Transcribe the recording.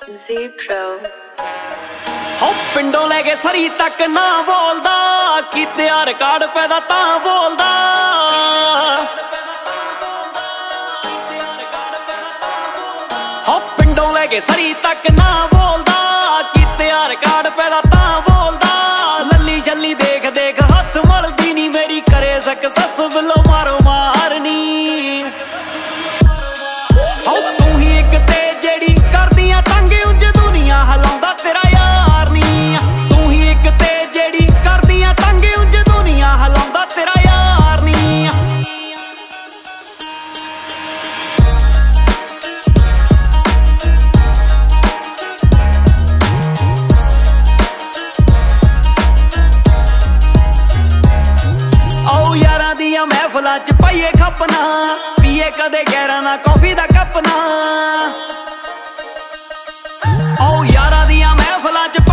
Z Pro ਹੋ ਪਿੰਡੋਂ ਲੈ ਕੇ ਸਰੀ ਤੱਕ ਨਾ ਬੋਲਦਾ, ਕੀਤੇ ਆ ਰਿਕਾਰਡ ਪੈਦਾ ਤਾਂ ਬੋਲਦਾ। ਹੋ ਪਿੰਡੋਂ ਲੈ ਕੇ ਸਰੀ ਤੱਕ ਨਾ ਬੋਲਦਾ, ਕੀਤੇ ਆ ਰਿਕਾਰਡ ਪੈਦਾ ਤਾਂ ਬੋਲਦਾ। ਲੱਲੀ ਛੱਲੀ ਦੇਖ ਦੇਖ ਹੱਥ ਮਲਦੀ ਨੀ ਮੇਰੀ, ਕਰੇ ਸਕਸੈਸ ਵੱਲੋਂ ਮਾਰੋ ਮਾਰਨੀ। ਹੋ ਤੂੰ ਹੀ ਇੱਕ ਤੇ ਜਿਹੜੀ ਕਰਦੀਆਂ ਤੰਗ, ਉਂਝ ਦੁਨੀਆ ਹਲਾਉਂਦਾ ਤੇਰਾ ਯਾਰ ਨੀ। ਤੂੰ ਹੀ ਇੱਕ ਤੇ ਜਿਹੜੀ ਕਰਦੀਆਂ ਤੰਗ, ਉਂਝ ਦੁਨੀਆ ਹਲਾਉਂਦਾ ਤੇਰਾ ਯਾਰ ਨੀ। ਆਓ ਯਾਰਾਂ ਦੀਆਂ ਮਹਿਫਲਾਂ ਚ ਪਾਈਏ ਖਪਨਾ, ਪੀਏ ਕਦੇ ਗੈਰਾਂ ਨਾ ਕੌਫੀ ਦਾ ਕੱਪ ਨਾ। ਆਓ ਯਾਰਾਂ ਦੀਆਂ ਮਹਿਫਲਾਂ ਚ